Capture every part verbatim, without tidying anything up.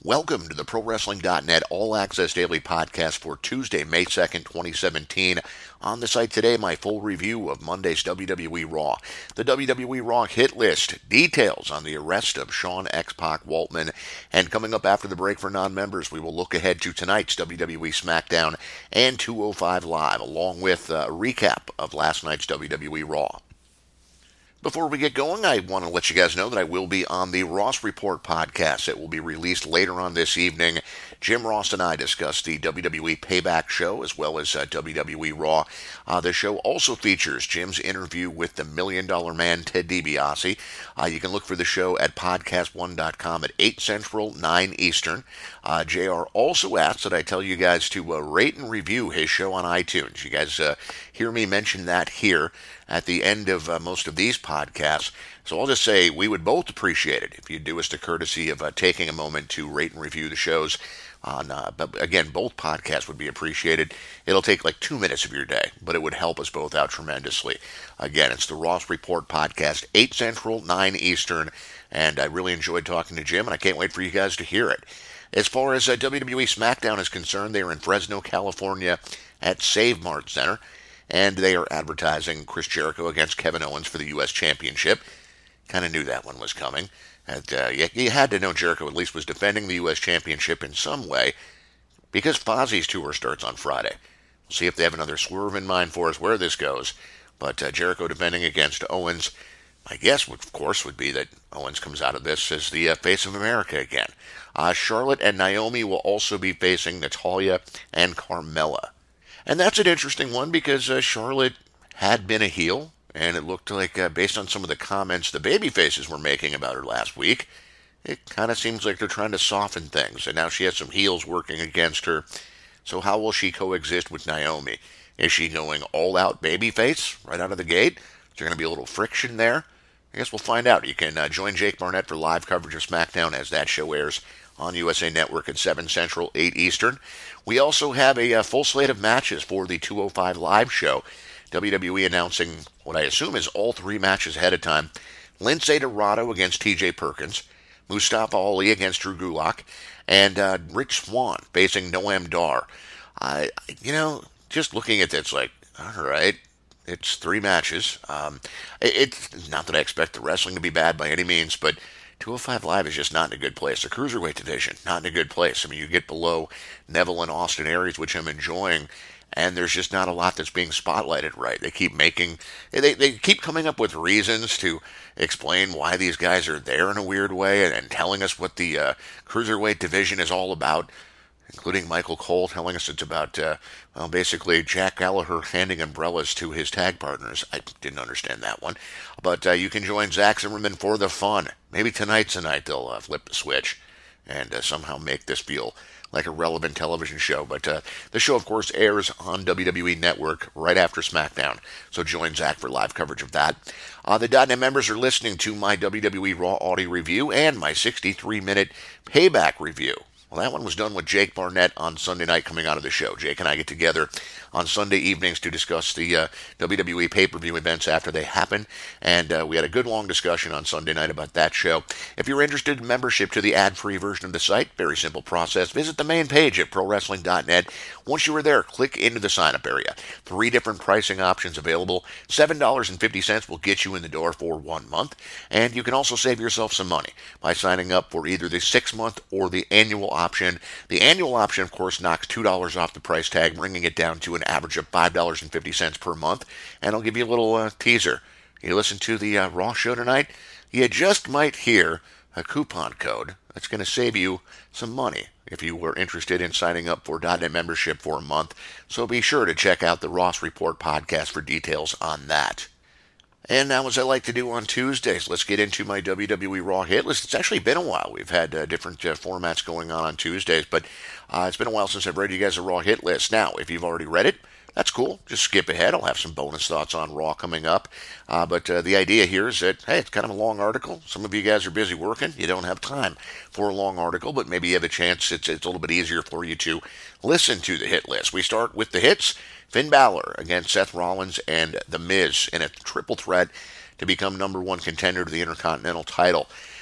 Welcome to the Pro Wrestling dot net All Access Daily Podcast for Tuesday, May second, twenty seventeen. On the site today, my full review of Monday's W W E Raw. The W W E Raw hit list, details on the arrest of Shawn X-Pac Waltman, and coming up after the break for non-members, we will look ahead to tonight's W W E SmackDown and two oh five Live, along with a recap of last night's W W E Raw. Before we get going, I want to let you guys know that I will be on the Ross Report podcast. It will be released later on this evening. Jim Ross and I discuss the W W E Payback show as well as uh, W W E Raw. Uh, the show also features Jim's interview with the Million Dollar Man, Ted DiBiase. Uh, you can look for the show at podcast one dot com at eight Central, nine Eastern. Uh, J R also asked that I tell you guys to uh, rate and review his show on iTunes. You guys uh, hear me mention that here at the end of uh, most of these podcasts. So I'll just say we would both appreciate it if you'd do us the courtesy of uh, taking a moment to rate and review the shows. On, uh, but again, both podcasts would be appreciated. It'll take like two minutes of your day, but it would help us both out tremendously. Again, it's the Ross Report podcast, eight Central, nine Eastern, and I really enjoyed talking to Jim, and I can't wait for you guys to hear it. As far as uh, W W E SmackDown is concerned, they are in Fresno, California at Save Mart Center, and they are advertising Chris Jericho against Kevin Owens for the U S Championship. Kind of knew that one was coming. And, uh, you, you had to know Jericho at least was defending the U S Championship in some way, because Fozzie's tour starts on Friday. We'll see if they have another swerve in mind for us where this goes. But uh, Jericho defending against Owens. My guess, would, of course, would be that Owens comes out of this as the uh, face of America again. Uh, Charlotte and Naomi will also be facing Natalya and Carmella. And that's an interesting one because uh, Charlotte had been a heel, and it looked like, uh, based on some of the comments the babyfaces were making about her last week, it kind of seems like they're trying to soften things, and now she has some heels working against her. So how will she coexist with Naomi? Is she going all-out babyface right out of the gate? Is there going to be a little friction there? I guess we'll find out. You can uh, join Jake Barnett for live coverage of SmackDown as that show airs on U S A Network at seven Central, eight Eastern. We also have a, a full slate of matches for the two oh five Live show. W W E announcing what I assume is all three matches ahead of time. Lince Dorado against T J Perkins, Mustafa Ali against Drew Gulak, and uh, Rich Swann facing Noam Dar. I, you know, just looking at this, like, all right, it's three matches. Um, it, it's not that I expect the wrestling to be bad by any means, but two oh five Live is just not in a good place. The Cruiserweight division, not in a good place. I mean, you get below Neville and Austin Aries, which I'm enjoying, and there's just not a lot that's being spotlighted right. They keep making, they, they keep coming up with reasons to explain why these guys are there in a weird way and, and telling us what the uh, Cruiserweight division is all about, including Michael Cole telling us it's about, uh, well, basically Jack Gallagher handing umbrellas to his tag partners. I didn't understand that one. But uh, you can join Zach Zimmerman for the fun. Maybe tonight's the night they'll uh, flip the switch and uh, somehow make this feel like a relevant television show. But uh, the show, of course, airs on W W E Network right after SmackDown. So join Zach for live coverage of that. Uh, the .dot net members are listening to my W W E Raw audio review and my sixty-three minute Payback review. Well, that one was done with Jake Barnett on Sunday night coming out of the show. Jake and I get together on Sunday evenings to discuss the uh, W W E pay-per-view events after they happen, and uh, we had a good long discussion on Sunday night about that show. If you're interested in membership to the ad-free version of the site, very simple process. Visit the main page at Pro Wrestling dot net. Once you are there, click into the sign-up area. Three different pricing options available. seven dollars and fifty cents will get you in the door for one month, and you can also save yourself some money by signing up for either the six-month or the annual option. The annual option, of course, knocks two dollars off the price tag, bringing it down to an average of five dollars and fifty cents per month. And I'll give you a little uh, teaser. You listen to the uh, Raw show tonight, you just might hear a coupon code that's going to save you some money if you were interested in signing up for .dot net membership for a month. So be sure to check out the Ross Report podcast for details on that. And now, as I like to do on Tuesdays, let's get into my W W E Raw hit list. It's actually been a while. We've had uh, different uh, formats going on on Tuesdays, but uh, it's been a while since I've read you guys a Raw hit list. Now, if you've already read it, that's cool. Just skip ahead. I'll have some bonus thoughts on Raw coming up. Uh, but uh, the idea here is that, hey, it's kind of a long article. Some of you guys are busy working. You don't have time for a long article, but maybe you have a chance. It's, it's a little bit easier for you to listen to the hit list. We start with the hits. Finn Balor against Seth Rollins and The Miz in a triple threat to become number one contender to the Intercontinental title.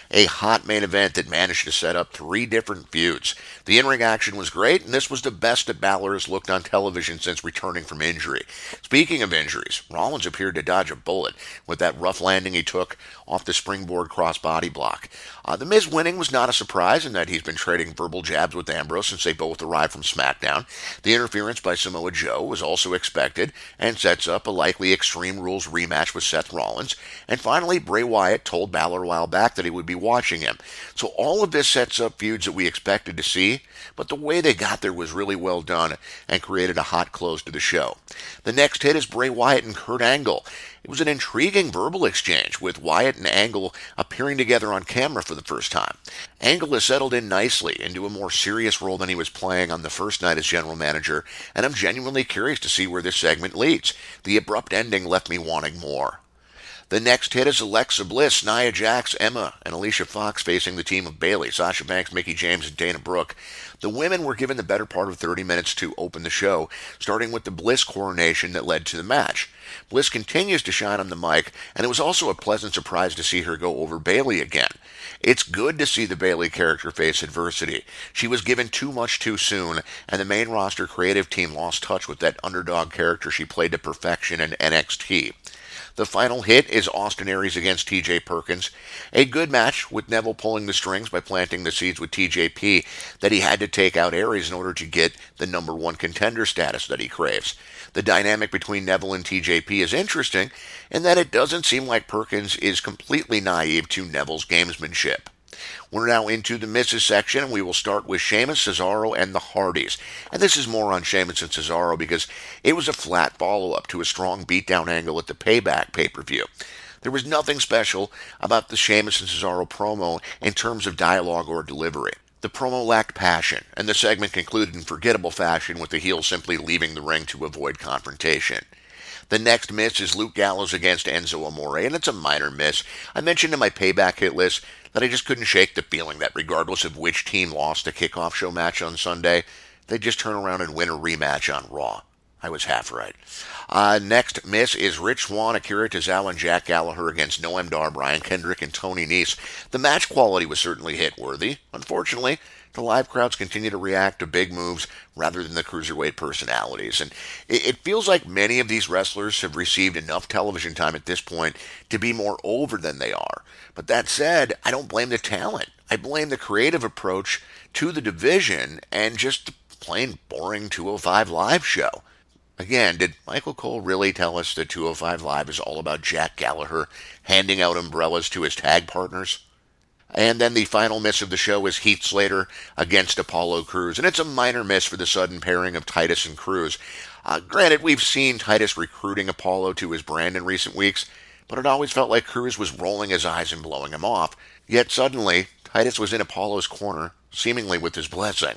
A hot main event that managed to set up three different feuds. The in-ring action was great, and this was the best that Balor has looked on television since returning from injury. Speaking of injuries, Rollins appeared to dodge a bullet with that rough landing he took off the springboard crossbody block. Uh, the Miz winning was not a surprise in that he's been trading verbal jabs with Ambrose since they both arrived from SmackDown. The interference by Samoa Joe was also expected and sets up a likely Extreme Rules rematch with Seth Rollins. And finally, Bray Wyatt told Balor a while back that he would be watching him. So all of this sets up feuds that we expected to see, but the way they got there was really well done and created a hot close to the show. The next hit is Bray Wyatt and Kurt Angle. It was an intriguing verbal exchange, with Wyatt and Angle appearing together on camera for the first time. Angle has settled in nicely into a more serious role than he was playing on the first night as general manager, and I'm genuinely curious to see where this segment leads. The abrupt ending left me wanting more. The next hit is Alexa Bliss, Nia Jax, Emma, and Alicia Fox facing the team of Bayley, Sasha Banks, Mickie James, and Dana Brooke. The women were given the better part of thirty minutes to open the show, starting with the Bliss coronation that led to the match. Bliss continues to shine on the mic, and it was also a pleasant surprise to see her go over Bayley again. It's good to see the Bayley character face adversity. She was given too much too soon, and the main roster creative team lost touch with that underdog character she played to perfection in N X T. The final hit is Austin Aries against T J Perkins. A good match, with Neville pulling the strings by planting the seeds with T J P that he had to take out Aries in order to get the number one contender status that he craves. The dynamic between Neville and T J P is interesting in that it doesn't seem like Perkins is completely naive to Neville's gamesmanship. We're now into the Misses section, and we will start with Sheamus, Cesaro, and the Hardys. And this is more on Sheamus and Cesaro because it was a flat follow-up to a strong beatdown angle at the Payback pay-per-view. There was nothing special about the Sheamus and Cesaro promo in terms of dialogue or delivery. The promo lacked passion, and the segment concluded in forgettable fashion with the heel simply leaving the ring to avoid confrontation. The next miss is Luke Gallows against Enzo Amore, and it's a minor miss. I mentioned in my Payback hit list that I just couldn't shake the feeling that regardless of which team lost the kickoff show match on Sunday, they'd just turn around and win a rematch on Raw. I was half right. Uh, next miss is Rich Swann, Akira Tozawa, and Jack Gallagher against Noam Dar, Brian Kendrick, and Tony Nese. The match quality was certainly hit-worthy. Unfortunately, the live crowds continue to react to big moves rather than the cruiserweight personalities. And it, it feels like many of these wrestlers have received enough television time at this point to be more over than they are. But that said, I don't blame the talent. I blame the creative approach to the division and just the plain boring two oh five Live show. Again, did Michael Cole really tell us that two oh five Live is all about Jack Gallagher handing out umbrellas to his tag partners? And then the final miss of the show is Heath Slater against Apollo Crews. And it's a minor miss for the sudden pairing of Titus and Crews. Uh, granted, we've seen Titus recruiting Apollo to his brand in recent weeks, but it always felt like Crews was rolling his eyes and blowing him off. Yet suddenly, Titus was in Apollo's corner, seemingly with his blessing.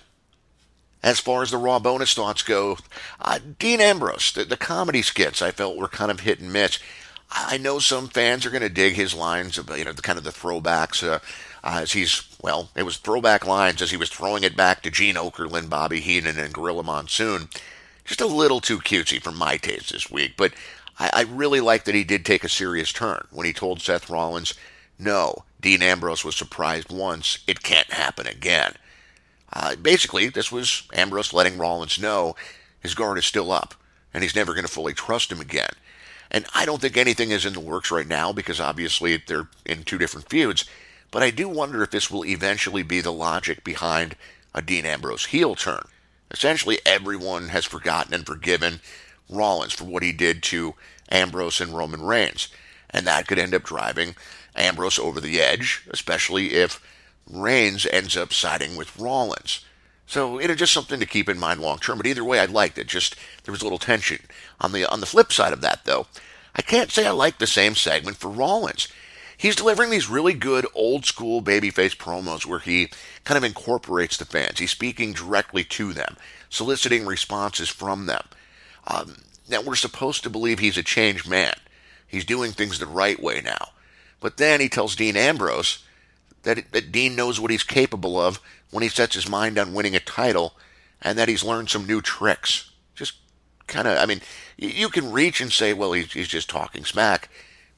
As far as the Raw bonus thoughts go, uh, Dean Ambrose, the, the comedy skits I felt were kind of hit and miss. I know some fans are going to dig his lines about, you know, the kind of the throwbacks uh, uh, as he's, well, it was throwback lines as he was throwing it back to Gene Okerlund, Bobby Heenan, and Gorilla Monsoon. Just a little too cutesy for my taste this week, but I, I really like that he did take a serious turn when he told Seth Rollins, no, Dean Ambrose was surprised once, it can't happen again. Uh, basically, this was Ambrose letting Rollins know his guard is still up, and he's never going to fully trust him again. And I don't think anything is in the works right now because obviously they're in two different feuds, but I do wonder if this will eventually be the logic behind a Dean Ambrose heel turn. Essentially, everyone has forgotten and forgiven Rollins for what he did to Ambrose and Roman Reigns, and that could end up driving Ambrose over the edge, especially if Reigns ends up siding with Rollins. So it is just something to keep in mind long term. But either way, I liked it. Just there was a little tension. On the on the flip side of that, though, I can't say I like the same segment for Rollins. He's delivering these really good old school babyface promos where he kind of incorporates the fans. He's speaking directly to them, soliciting responses from them. Um, now we're supposed to believe he's a changed man. He's doing things the right way now. But then he tells Dean Ambrose that, that Dean knows what he's capable of when he sets his mind on winning a title, and that he's learned some new tricks. Just kind of, I mean, you can reach and say, well, he's, he's just talking smack,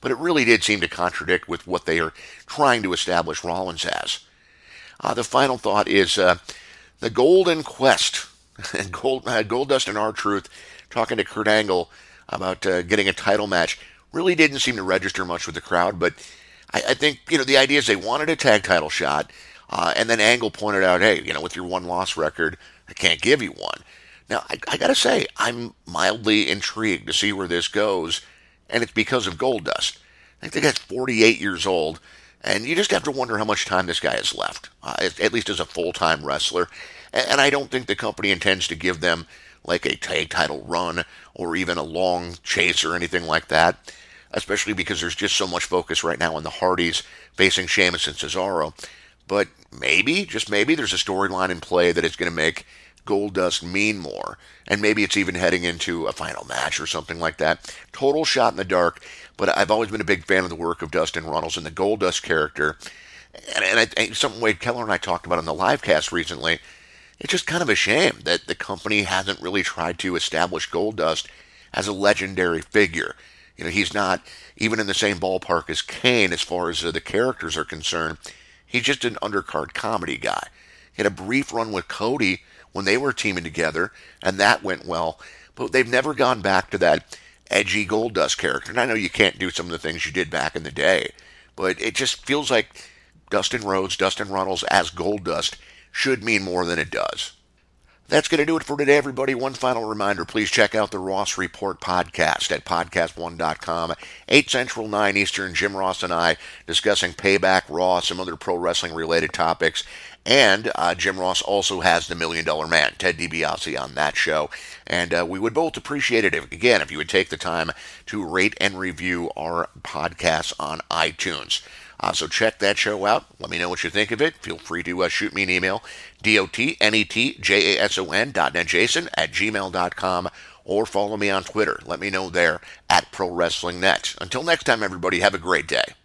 but it really did seem to contradict with what they are trying to establish Rollins as. Uh, the final thought is uh, the Golden Quest. Gold, uh, Goldust and R-Truth talking to Kurt Angle about uh, getting a title match really didn't seem to register much with the crowd, but I, I think, you know, the idea is they wanted a tag title shot, uh, and then Angle pointed out, hey, you know, with your one-loss record, I can't give you one. Now, I, I gotta say, I'm mildly intrigued to see where this goes, and it's because of Goldust. I think the guy's forty-eight years old, and you just have to wonder how much time this guy has left, uh, at least as a full-time wrestler. And, and I don't think the company intends to give them like a tag title run or even a long chase or anything like that, especially because there's just so much focus right now on the Hardys facing Sheamus and Cesaro. But maybe, just maybe, there's a storyline in play that is going to make Goldust mean more, and maybe it's even heading into a final match or something like that. Total shot in the dark, but I've always been a big fan of the work of Dustin Runnels and the Goldust character, and, and I think something Wade Keller and I talked about on the live cast recently. It's just kind of a shame that the company hasn't really tried to establish Goldust as a legendary figure. You know, he's not even in the same ballpark as Kane as far as uh, the characters are concerned. He's just an undercard comedy guy. He had a brief run with Cody when they were teaming together, and that went well. But they've never gone back to that edgy Goldust character. And I know you can't do some of the things you did back in the day, but it just feels like Dustin Rhodes, Dustin Runnels as Goldust should mean more than it does. That's going to do it for today, everybody. One final reminder, please check out the Ross Report podcast at podcast one dot com. eight Central, nine Eastern, Jim Ross and I discussing Payback, Raw, some other pro wrestling-related topics. And uh, Jim Ross also has the Million Dollar Man, Ted DiBiase, on that show. And uh, we would both appreciate it, if, again, if you would take the time to rate and review our podcast on iTunes. Uh, so check that show out. Let me know what you think of it. Feel free to uh, shoot me an email, D-O-T-N-E-T-J-A-S-O-N dot netjason at gmail dot com, or follow me on Twitter. Let me know there at Pro Wrestling Net. Until next time, everybody, have a great day.